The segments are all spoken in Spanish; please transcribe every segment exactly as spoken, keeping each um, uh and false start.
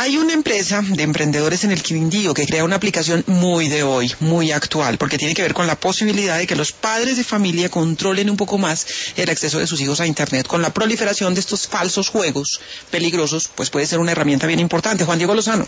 Hay una empresa de emprendedores en el Quindío que crea una aplicación muy de hoy, muy actual, porque tiene que ver con la posibilidad de que los padres de familia controlen un poco más el acceso de sus hijos a Internet. Con la proliferación de estos falsos juegos peligrosos, pues puede ser una herramienta bien importante. Juan Diego Lozano.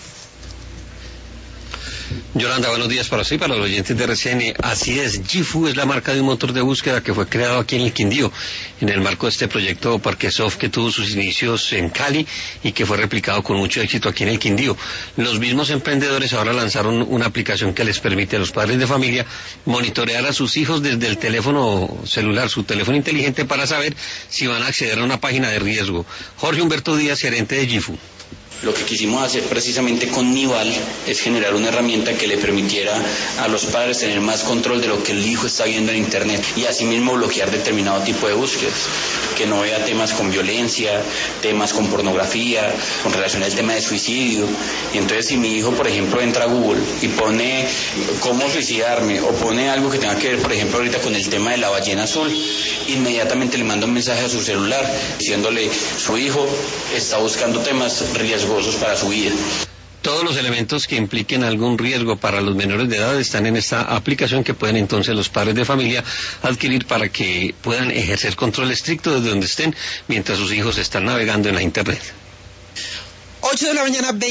Yolanda, buenos días para usted y para los oyentes de R C N. Así es, Gifu es la marca de un motor de búsqueda que fue creado aquí en el Quindío, en el marco de este proyecto Parquesoft que tuvo sus inicios en Cali y que fue replicado con mucho éxito aquí en el Quindío. Los mismos emprendedores ahora lanzaron una aplicación que les permite a los padres de familia monitorear a sus hijos desde el teléfono celular, su teléfono inteligente, para saber si van a acceder a una página de riesgo. Jorge Humberto Díaz, gerente de Gifu. Lo que quisimos hacer precisamente con Nival es generar una herramienta que le permitiera a los padres tener más control de lo que el hijo está viendo en Internet y asimismo bloquear determinado tipo de búsquedas, que no vea temas con violencia, temas con pornografía, con relación al tema de suicidio. Y entonces si mi hijo, por ejemplo, entra a Google y pone cómo suicidarme o pone algo que tenga que ver, por ejemplo, ahorita con el tema de la ballena azul, inmediatamente le manda un mensaje a su celular diciéndole su hijo está buscando temas riesgosos para su vida. Todos los elementos que impliquen algún riesgo para los menores de edad están en esta aplicación que pueden entonces los padres de familia adquirir para que puedan ejercer control estricto desde donde estén mientras sus hijos están navegando en la Internet. ocho de la mañana,